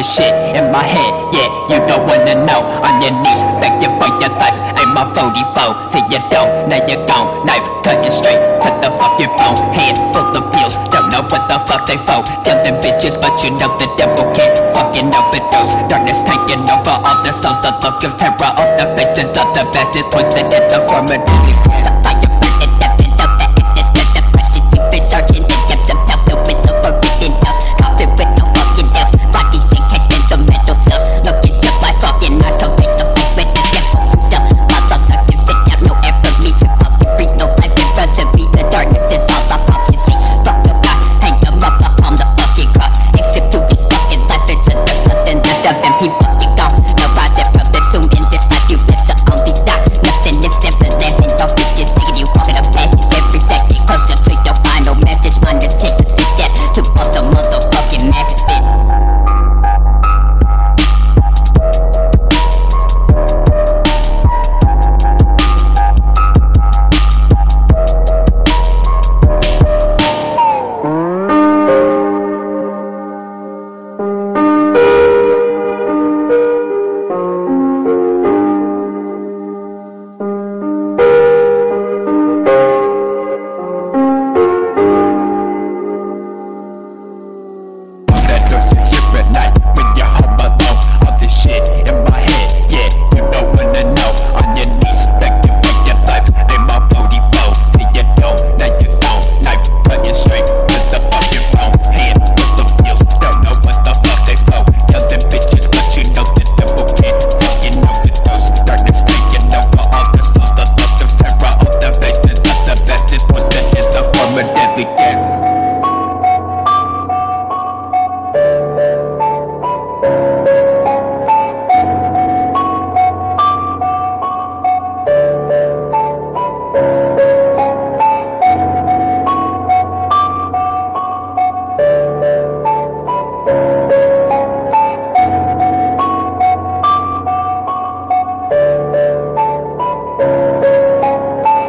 shit in my head, yeah, you don't wanna know. On your knees, begging for your life. Ain't my 44 till you don't, now you're gone. Knife cutting straight to the fucking bone. Hand full of pills, don't know what the fuck they for. Killing bitches, but you know the devil can't fucking overdose. Darkness taking over all the souls. The look of terror on the faces of the bastards. Poison in the form of music. The fire burning up and up. That it is not the question. You've been searching in depths of hell filled with the forbidden house. Coffin with no fucking else. Bodies encased in the mental cells. Look into my fucking eyes. Come face to face with the devil himself. My lungs are giving out no air for me to fucking breathe. No life in front of me. The darkness is all I fucking see. Fuck the guy, hang him up on the fucking cross. Execute his fucking life. It's a there's nothing left of him. He